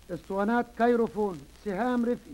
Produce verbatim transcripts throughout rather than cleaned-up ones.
اسطوانات كايروفون سهام رفقي.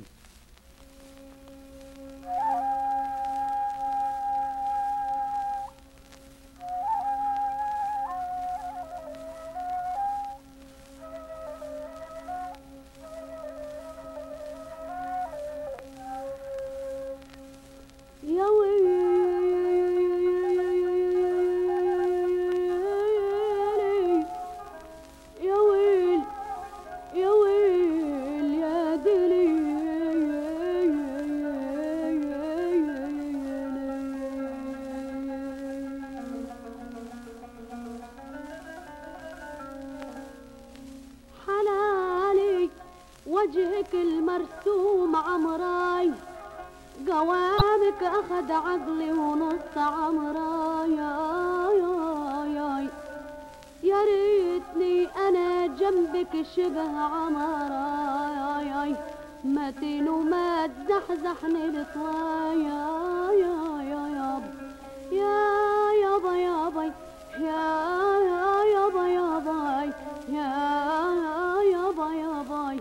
وجهك المرسوم عمراي، جوابك أخد عقلي ونص عمراي. يا يا يا يا ريتني أنا جنبك شبه عمراي، متين وما تزحزحني لطواي. يا يا يا يا يابا يابا يا يابا يابا يا يابا يابا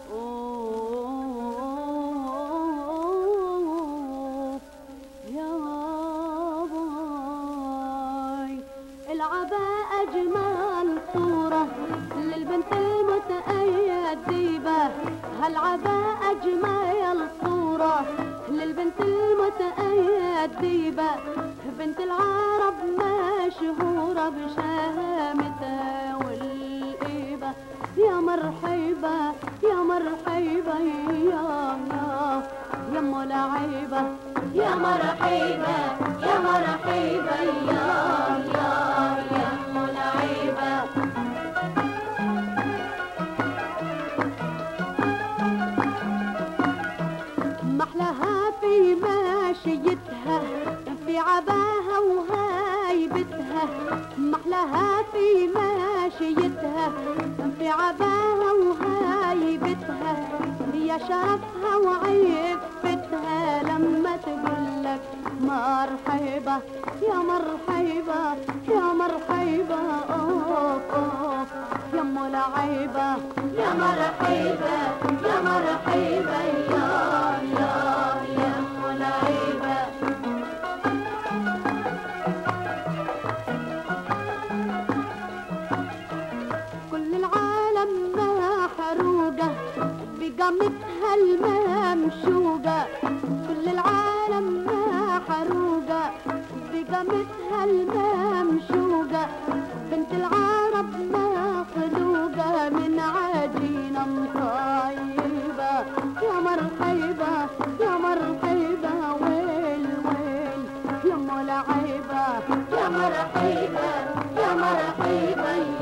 العباء أجمل صورة للبنت المتأيد ديبة، هالعباء أجمل صورة للبنت المتأيد ديبة، بنت العرب مشهورة بشهامتها والإيبة. يا مرحبا يا مرحبا يا يا يا ام لعيبة، يا مرحبا يا مرحبا يا يا يا ام لعيبة. محلها في ماشيتها في عباها وهايبتها، محلها في ماشيتها في عباها وهايبتها، يا شرفها وعفتها لما تقولك مرحبا يا مرحبا يا مرحبا. أوف أوف يا ام لعيبة، يا مرحبا يا مرحبا يا يا يا ام لعيبة. كل العالم محروقة بقامتها الممشوقة، كل العالم محروقة بقامتها الممشوقة، بنت العرب مخلوقة من عجينة مطيبة. يا مرحبا يا مرحبا ويل ويل يا ام لعيبة، يا مرحبا يا مرحبا